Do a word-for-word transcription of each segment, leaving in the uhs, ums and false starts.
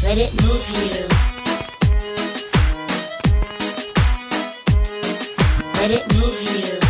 Let it move you. Let it move you.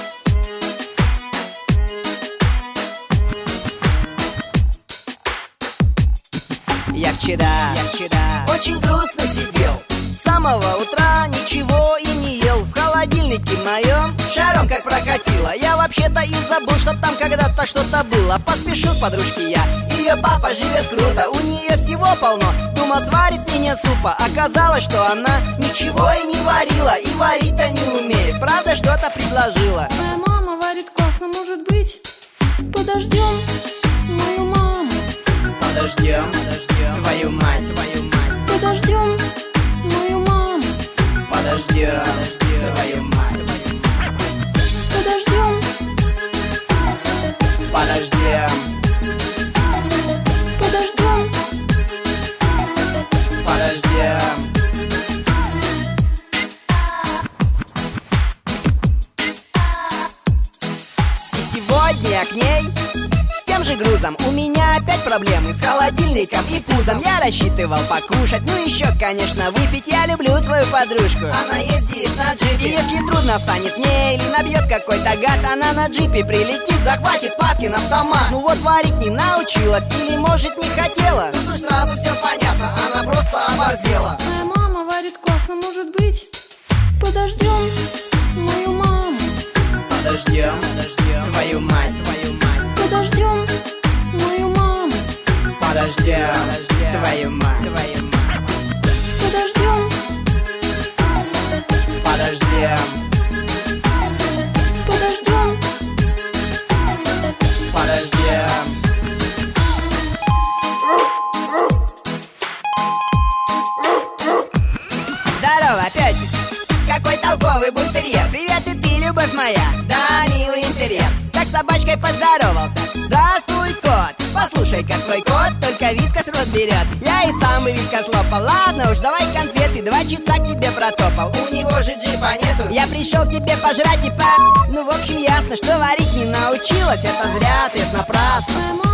Я вчера, я вчера очень грустно сидел. С самого утра ничего и не ел. В холодильнике моем шаром как прокатило. Я вообще-то и забыл, что там когда-то что-то было. Поспешил к подружке я, ее папа живет круто. У нее всего полно, думал сварит мне супа. Оказалось, что она ничего и не варила. И варить-то не умеет, правда что-то предложила. Моя мама варит классно, может быть, подождем мою маму. Подождем, подождем твою мать, твою мать. Подождем мою маму. Подождем, твою мать. Подождем. Подождем. Подождем. Подождем. И сегодня я к ней с тем же грузом. У меня опять проблемы с холодильником и пузом. Я рассчитывал покушать, ну еще, конечно, выпить. Я люблю свою подружку, она ездит на джипе. И если трудно станет мне или набьет какой-то гад, она на джипе прилетит, захватит папкин автомат. Ну вот варить не научилась или может не хотела. Тут уж сразу все понятно, она просто оборзела. Моя мама варит классно, может быть, подождем мою маму. Подождем, подождем твою мать, твою мать. Подождем мою маму. Подождем, твою мать, твою мать. Подождем. Подождем. Подождем. Подождем. Здорово, песик. Какой толковый бультерьер. Привет, и ты, любовь моя. Да, милый интерьер. Так с собачкой поздоровался. Здравствуй, кот. Послушай, как твой кот только вискас в рот берет. Я и сам бы вискас лопал. Ладно уж, давай конфеты. Два часа к тебе протопал. У него же джипа нету. Я пришел к тебе пожрать и по... Ну, в общем, ясно, что варить не научилась. Это зря, ты, это напрасно. Моя мама